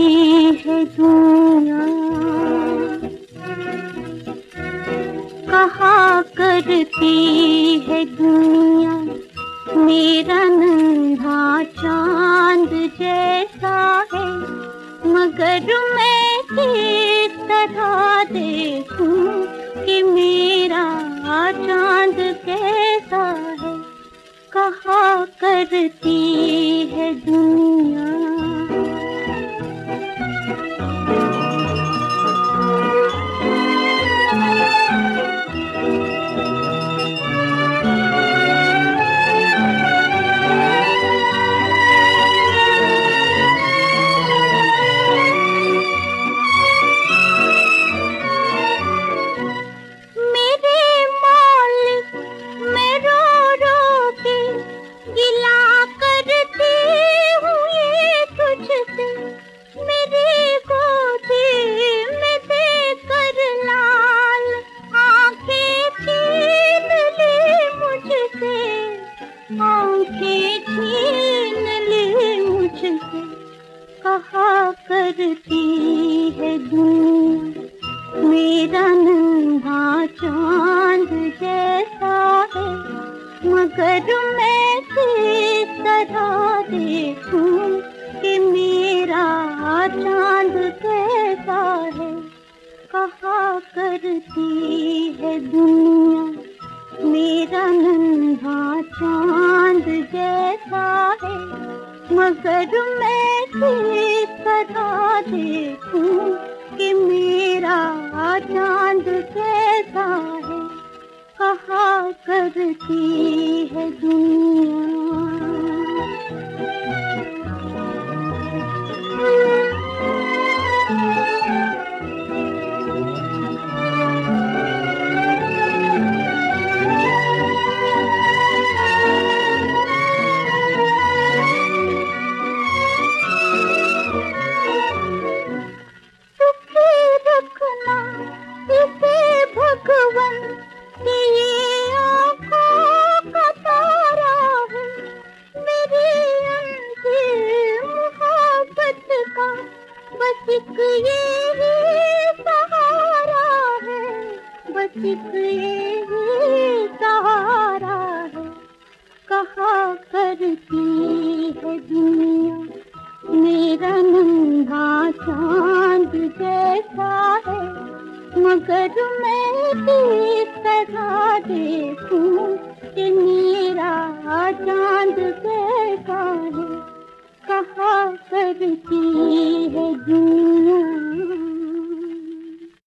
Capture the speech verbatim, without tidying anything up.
है दुनिया, कहा करती है दुनिया मेरा नन्हा चांद जैसा है, मगर मैं किस तरह देखूं कि मेरा चांद कैसा है। कहा करती है दुनिया। आँखें छीन ले मुझसे, कहा करती है दुनिया मेरा नन्हा चांद जैसा है, मगर मैं किस तरह देखूं कि मेरा चांद कैसा है। कहा करती है दुनिया मेरा नन्हा चांद जैसा है, मगर मैं किस तरह देखूं कि मेरा चांद कैसा है। कहा करती है दुनिया। भगवन ये आँखों का तारा है, मेरी अंधी मोहब्बत का बस एक ये सहारा है, बस एक ये सहारा है। कहा करती है दुनिया मेरा नन्हा चांद जैसा है, मगर मैं किस तरह देखूं कि मेरा चांद कैसा है। कहा करती है दुनिया।